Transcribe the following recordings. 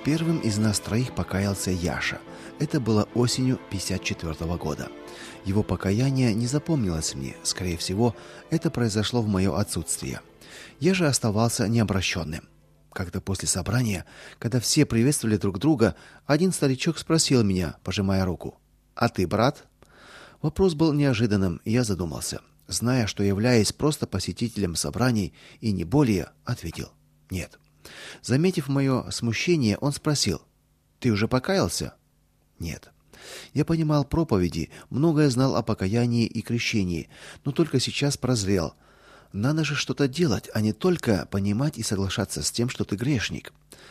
Первым из нас троих покаялся Яша. Это было осенью 1954 года. Его покаяние не запомнилось мне. Скорее всего, это произошло в мое отсутствие. Я же оставался необращенным. Как-то после собрания, когда все приветствовали друг друга, один старичок спросил меня, пожимая руку: "А ты брат?" Вопрос был неожиданным, и я задумался. Зная, что являюсь просто посетителем собраний и не более, ответил: "Нет". Заметив мое смущение, он спросил: "Ты уже покаялся?" "Нет". Я понимал проповеди, многое знал о покаянии и крещении, но только сейчас прозрел. Надо же что-то делать, а не только понимать и соглашаться с тем, что ты грешник.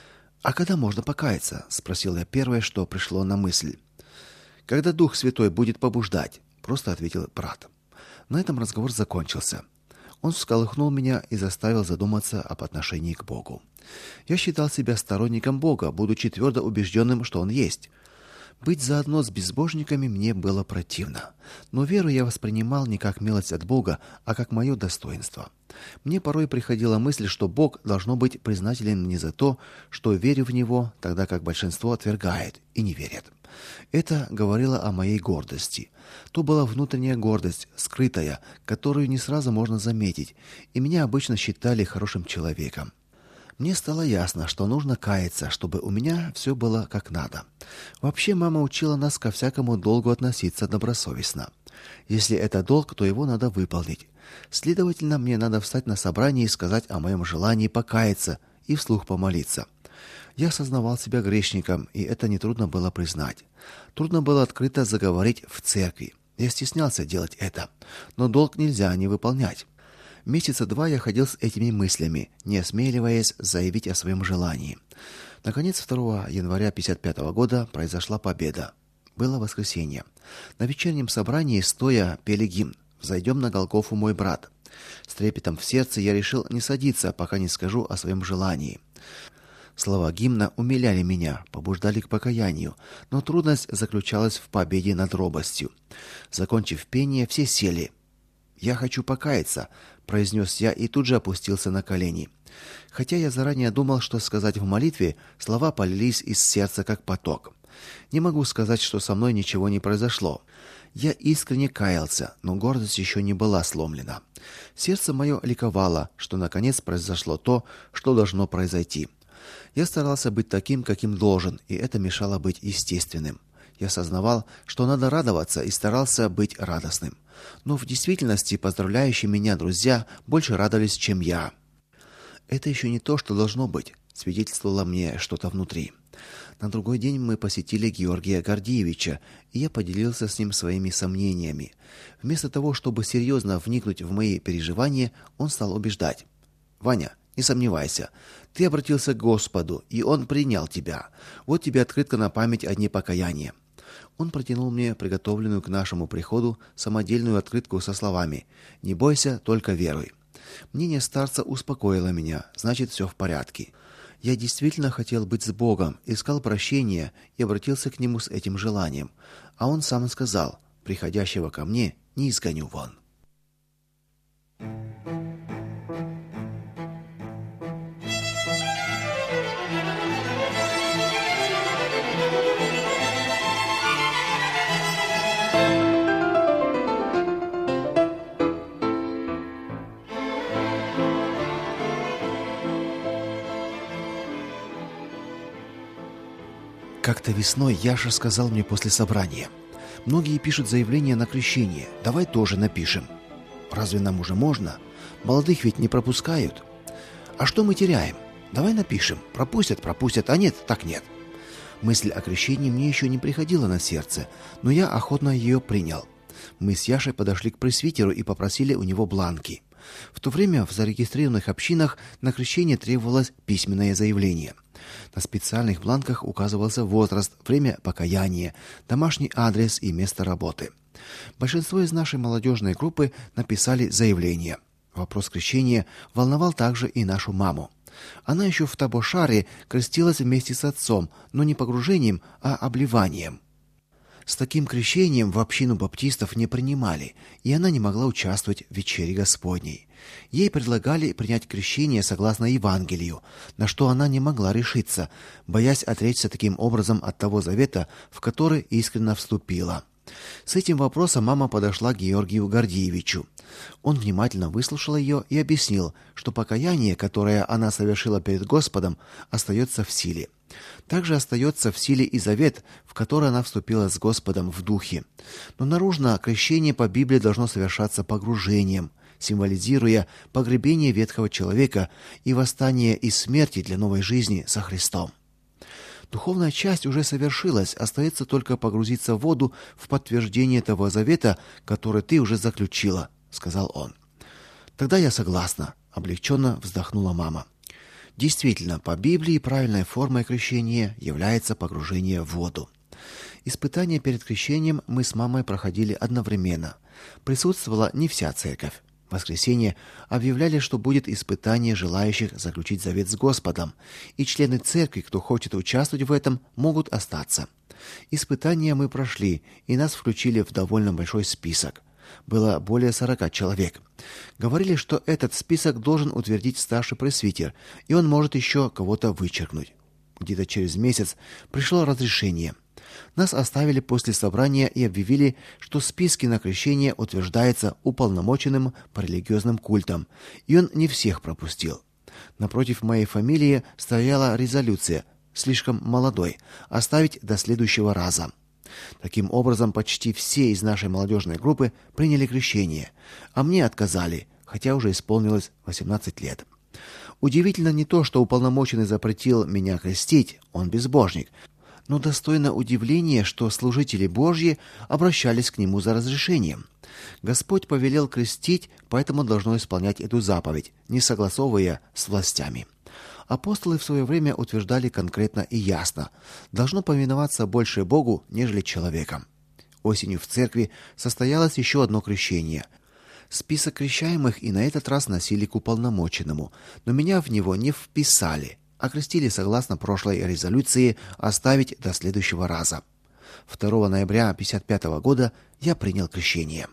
"А когда можно покаяться?" спросил я первое, что пришло на мысль. "Когда Дух Святой будет побуждать", просто ответил брат. На этом разговор закончился. Он всколыхнул меня и заставил задуматься об отношении к Богу. Я считал себя сторонником Бога, будучи твердо убежденным, что Он есть. Быть заодно с безбожниками мне было противно, но веру я воспринимал не как милость от Бога, а как мое достоинство. Мне порой приходила мысль, что Бог должно быть признателен мне за то, что верю в Него, тогда как большинство отвергает и не верит. Это говорило о моей гордости. То была внутренняя гордость, скрытая, которую не сразу можно заметить, и меня обычно считали хорошим человеком. Мне стало ясно, что нужно каяться, чтобы у меня все было как надо. Вообще мама учила нас ко всякому долгу относиться добросовестно. Если это долг, то его надо выполнить. Следовательно, мне надо встать на собрании и сказать о моем желании покаяться и вслух помолиться. Я осознавал себя грешником, и это нетрудно было признать. Трудно было открыто заговорить в церкви. Я стеснялся делать это, но долг нельзя не выполнять. Месяца 2 я ходил с этими мыслями, не осмеливаясь заявить о своем желании. Наконец, 2 января 1955 года произошла победа. Было воскресенье. На вечернем собрании стоя пели гимн «Взойдем на Голгофу, мой брат». С трепетом в сердце я решил не садиться, пока не скажу о своем желании. Слова гимна умиляли меня, побуждали к покаянию, но трудность заключалась в победе над робостью. Закончив пение, все сели. «Я хочу покаяться», — произнес я и тут же опустился на колени. Хотя я заранее думал, что сказать в молитве, слова полились из сердца как поток. Не могу сказать, что со мной ничего не произошло. Я искренне каялся, но гордость еще не была сломлена. Сердце мое ликовало, что наконец произошло то, что должно произойти. Я старался быть таким, каким должен, и это мешало быть естественным. Я сознавал, что надо радоваться, и старался быть радостным. Но в действительности поздравляющие меня друзья больше радовались, чем я. Это еще не то, что должно быть, свидетельствовало мне что-то внутри. На другой день мы посетили Георгия Гордеевича, и я поделился с ним своими сомнениями. Вместо того, чтобы серьезно вникнуть в мои переживания, он стал убеждать: "Ваня, не сомневайся. Ты обратился к Господу, и Он принял тебя. Вот тебе открытка на память о дне покаяния". Он протянул мне приготовленную к нашему приходу самодельную открытку со словами: "Не бойся, только веруй". Мнение старца успокоило меня, значит, все в порядке. Я действительно хотел быть с Богом, искал прощения и обратился к Нему с этим желанием. А Он сам сказал: "Приходящего ко мне не изгоню вон". Как-то весной Яша сказал мне после собрания: "Многие пишут заявление на крещение. Давай тоже напишем". "Разве нам уже можно? Молодых ведь не пропускают". "А что мы теряем? Давай напишем. Пропустят, а нет, так нет". Мысль о крещении мне еще не приходила на сердце, но я охотно ее принял. Мы с Яшей подошли к пресвитеру и попросили у него бланки. В то время в зарегистрированных общинах на крещение требовалось письменное заявление. На специальных бланках указывался возраст, время покаяния, домашний адрес и место работы. Большинство из нашей молодежной группы написали заявление. Вопрос крещения волновал также и нашу маму. Она еще в Табошаре крестилась вместе с отцом, но не погружением, а обливанием. С таким крещением в общину баптистов не принимали, и она не могла участвовать в вечере Господней. Ей предлагали принять крещение согласно Евангелию, на что она не могла решиться, боясь отречься таким образом от того завета, в который искренне вступила. С этим вопросом мама подошла к Георгию Гордеевичу. Он внимательно выслушал ее и объяснил, что покаяние, которое она совершила перед Господом, остается в силе. Также остается в силе и завет, в который она вступила с Господом в духе. Но наружно крещение по Библии должно совершаться погружением, символизируя погребение ветхого человека и восстание из смерти для новой жизни со Христом. Духовная часть уже совершилась, остается только погрузиться в воду в подтверждение того завета, который ты уже заключила, сказал он. Тогда я согласна, облегченно вздохнула мама. Действительно, по Библии правильной формой крещения является погружение в воду. Испытания перед крещением мы с мамой проходили одновременно. Присутствовала не вся церковь. В воскресенье объявляли, что будет испытание желающих заключить завет с Господом, и члены церкви, кто хочет участвовать в этом, могут остаться. Испытания мы прошли, и нас включили в довольно большой список. Было более 40 человек. Говорили, что этот список должен утвердить старший пресвитер, и он может еще кого-то вычеркнуть. Где-то через месяц пришло разрешение. Нас оставили после собрания и объявили, что списки на крещение утверждаются уполномоченным по религиозным культам, и он не всех пропустил. Напротив моей фамилии стояла резолюция: слишком молодой, оставить до следующего раза. Таким образом, почти все из нашей молодежной группы приняли крещение, а мне отказали, хотя уже исполнилось 18 лет. Удивительно не то, что уполномоченный запретил меня крестить, он безбожник, но достойно удивления, что служители Божьи обращались к нему за разрешением. Господь повелел крестить, поэтому должно исполнять эту заповедь, не согласовывая с властями. Апостолы в свое время утверждали конкретно и ясно: должно повиноваться больше Богу, нежели человеком. Осенью в церкви состоялось еще одно крещение. Список крещаемых и на этот раз носили к уполномоченному, но меня в него не вписали. Окрестили согласно прошлой резолюции оставить до следующего раза. 2 ноября 1955 года я принял крещение.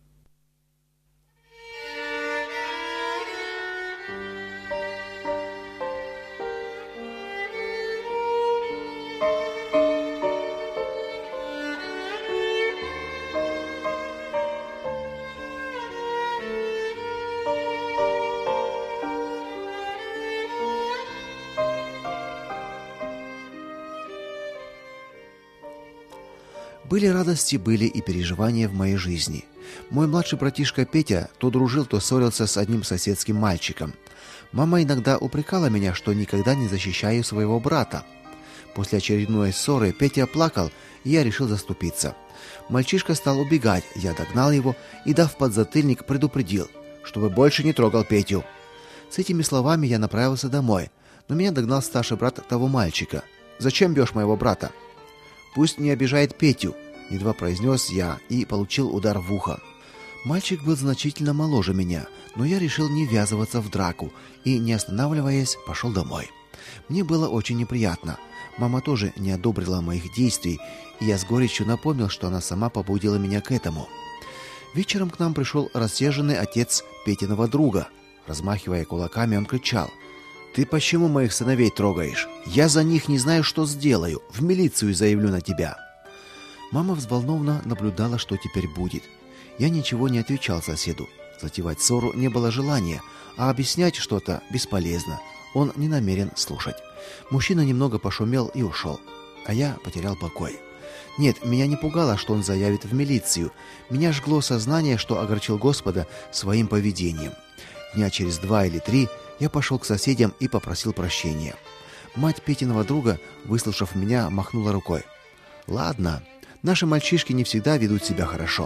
Были радости, были и переживания в моей жизни. Мой младший братишка Петя то дружил, то ссорился с одним соседским мальчиком. Мама иногда упрекала меня, что никогда не защищаю своего брата. После очередной ссоры Петя плакал, и я решил заступиться. Мальчишка стал убегать, я догнал его и, дав подзатыльник, предупредил, чтобы больше не трогал Петю. С этими словами я направился домой, но меня догнал старший брат того мальчика. «Зачем бьешь моего брата?» «Пусть не обижает Петю», — едва произнес я и получил удар в ухо. Мальчик был значительно моложе меня, но я решил не ввязываться в драку и, не останавливаясь, пошел домой. Мне было очень неприятно. Мама тоже не одобрила моих действий, и я с горечью напомнил, что она сама побудила меня к этому. Вечером к нам пришел рассерженный отец Петиного друга. Размахивая кулаками, он кричал: «Ты почему моих сыновей трогаешь? Я за них не знаю, что сделаю. В милицию заявлю на тебя». Мама взволнованно наблюдала, что теперь будет. Я ничего не отвечал соседу. Затевать ссору не было желания, а объяснять что-то бесполезно. Он не намерен слушать. Мужчина немного пошумел и ушел, а я потерял покой. Нет, меня не пугало, что он заявит в милицию. Меня жгло сознание, что огорчил Господа своим поведением. Дня через 2 или 3 я пошел к соседям и попросил прощения. Мать Петиного друга, выслушав меня, махнула рукой. «Ладно, наши мальчишки не всегда ведут себя хорошо».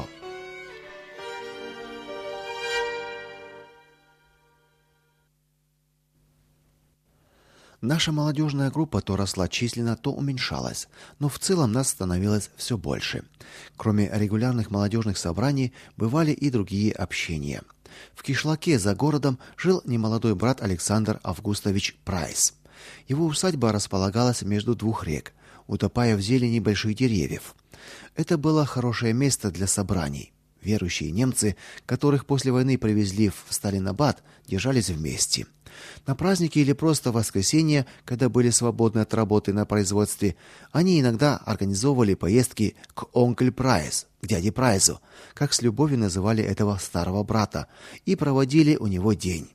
Наша молодежная группа то росла численно, то уменьшалась, но в целом нас становилось все больше. Кроме регулярных молодежных собраний, бывали и другие общения. В Кишлаке за городом жил немолодой брат Александр Августович Прайс. Его усадьба располагалась между двух рек, утопая в зелени больших деревьев. Это было хорошее место для собраний. Верующие немцы, которых после войны привезли в Сталинабад, держались вместе. На праздники или просто в воскресенье, когда были свободны от работы на производстве, они иногда организовывали поездки к Onkel Прайс, к дяде Прайсу, как с любовью называли этого старого брата, и проводили у него день.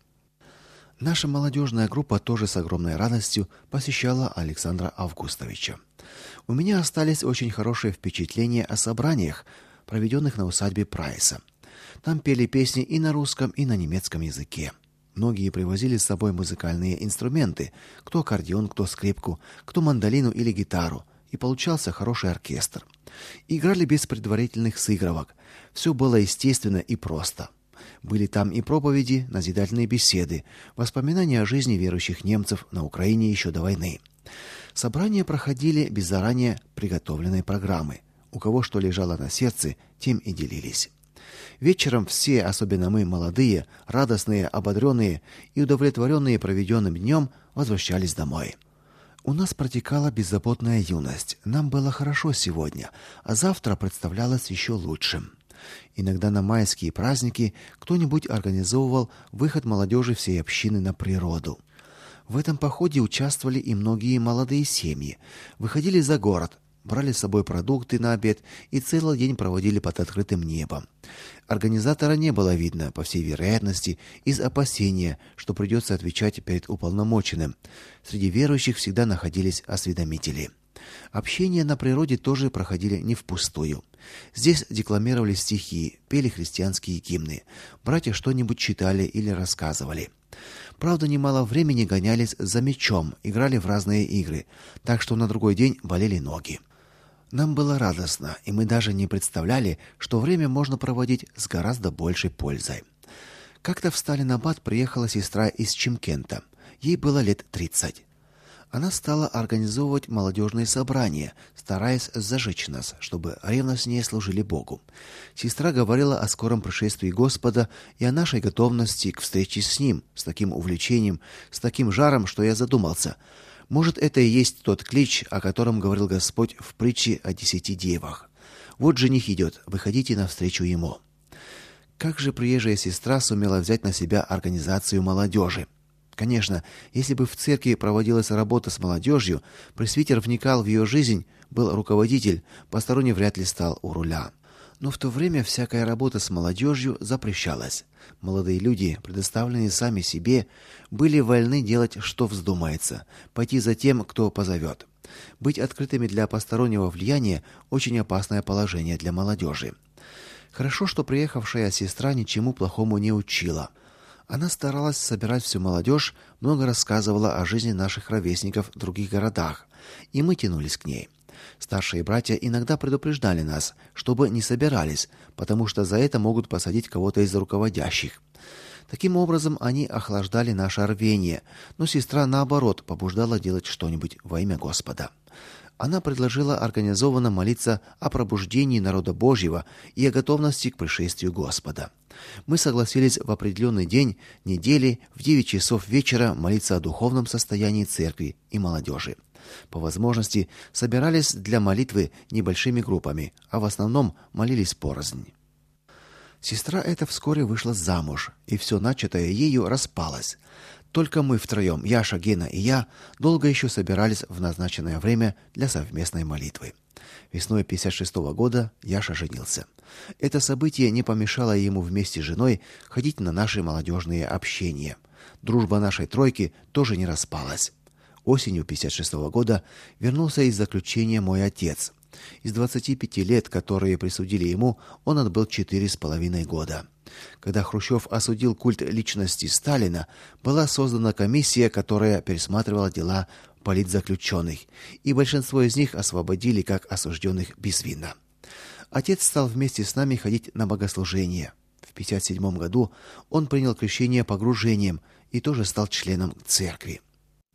Наша молодежная группа тоже с огромной радостью посещала Александра Августовича. У меня остались очень хорошие впечатления о собраниях, проведенных на усадьбе Прайса. Там пели песни и на русском, и на немецком языке. Многие привозили с собой музыкальные инструменты: кто аккордеон, кто скрипку, кто мандолину или гитару, и получался хороший оркестр. Играли без предварительных сыгровок. Все было естественно и просто. Были там и проповеди, назидательные беседы, воспоминания о жизни верующих немцев на Украине еще до войны. Собрания проходили без заранее приготовленной программы. У кого что лежало на сердце, тем и делились. Вечером все, особенно мы, молодые, радостные, ободренные и удовлетворенные проведенным днем, возвращались домой. У нас протекала беззаботная юность. Нам было хорошо сегодня, а завтра представлялось еще лучше. Иногда на майские праздники кто-нибудь организовывал выход молодежи всей общины на природу. В этом походе участвовали и многие молодые семьи. Выходили за город, брали с собой продукты на обед и целый день проводили под открытым небом. Организатора не было видно, по всей вероятности, из опасения, что придется отвечать перед уполномоченным. Среди верующих всегда находились осведомители. Общения на природе тоже проходили не впустую. Здесь декламировали стихи, пели христианские гимны, братья что-нибудь читали или рассказывали. Правда, немало времени гонялись за мячом, играли в разные игры, так что на другой день болели ноги. Нам было радостно, и мы даже не представляли, что время можно проводить с гораздо большей пользой. Как-то в Сталинабад приехала сестра из Чимкента. Ей было лет 30. Она стала организовывать молодежные собрания, стараясь зажечь нас, чтобы ревностнее служили Богу. Сестра говорила о скором пришествии Господа и о нашей готовности к встрече с ним, с таким увлечением, с таким жаром, что я задумался: может, это и есть тот клич, о котором говорил Господь в притче о 10 девах. Вот жених идет, выходите навстречу ему. Как же приезжая сестра сумела взять на себя организацию молодежи? Конечно, если бы в церкви проводилась работа с молодежью, пресвитер вникал в ее жизнь, был руководитель, посторонний вряд ли стал у руля. Но в то время всякая работа с молодежью запрещалась. Молодые люди, предоставленные сами себе, были вольны делать, что вздумается, пойти за тем, кто позовет. Быть открытыми для постороннего влияния очень опасное положение для молодежи. Хорошо, что приехавшая сестра ничему плохому не учила. Она старалась собирать всю молодежь, много рассказывала о жизни наших ровесников в других городах, и мы тянулись к ней. Старшие братья иногда предупреждали нас, чтобы не собирались, потому что за это могут посадить кого-то из руководящих. Таким образом, они охлаждали наше рвение, но сестра, наоборот, побуждала делать что-нибудь во имя Господа. Она предложила организованно молиться о пробуждении народа Божьего и о готовности к пришествию Господа. Мы согласились в определенный день недели в 9 часов вечера молиться о духовном состоянии церкви и молодежи. По возможности собирались для молитвы небольшими группами, а в основном молились порознь. Сестра эта вскоре вышла замуж, и все начатое ею распалось. Только мы втроем, Яша, Гена и я, долго еще собирались в назначенное время для совместной молитвы. Весной 56 года Яша женился. Это событие не помешало ему вместе с женой ходить на наши молодежные общения. Дружба нашей тройки тоже не распалась. Осенью 56 года вернулся из заключения мой отец. Из 25 лет, которые присудили ему, он отбыл 4,5 года. Когда Хрущев осудил культ личности Сталина, была создана комиссия, которая пересматривала дела политзаключенных, и большинство из них освободили как осужденных безвинно. Отец стал вместе с нами ходить на богослужения. В 57 году он принял крещение погружением и тоже стал членом церкви.